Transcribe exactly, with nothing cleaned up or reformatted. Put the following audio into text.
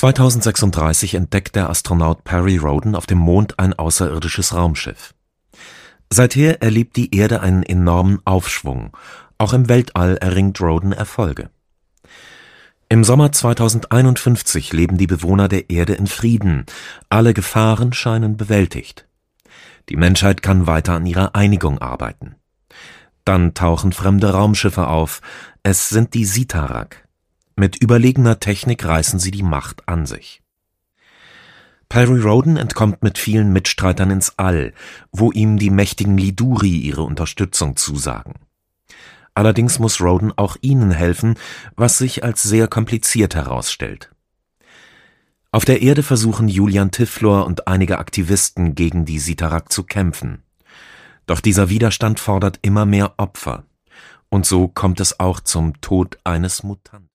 zweitausendsechsunddreißig entdeckt der Astronaut Perry Rhodan auf dem Mond ein außerirdisches Raumschiff. Seither erlebt die Erde einen enormen Aufschwung. Auch im Weltall erringt Rhodan Erfolge. Im Sommer zweitausendeinundfünfzig leben die Bewohner der Erde in Frieden. Alle Gefahren scheinen bewältigt. Die Menschheit kann weiter an ihrer Einigung arbeiten. Dann tauchen fremde Raumschiffe auf. Es sind die Sitarak. Mit überlegener Technik reißen sie die Macht an sich. Perry Rhodan entkommt mit vielen Mitstreitern ins All, wo ihm die mächtigen Liduri ihre Unterstützung zusagen. Allerdings muss Rhodan auch ihnen helfen, was sich als sehr kompliziert herausstellt. Auf der Erde versuchen Julian Tiflor und einige Aktivisten gegen die Sitarak zu kämpfen. Doch dieser Widerstand fordert immer mehr Opfer. Und so kommt es auch zum Tod eines Mutanten.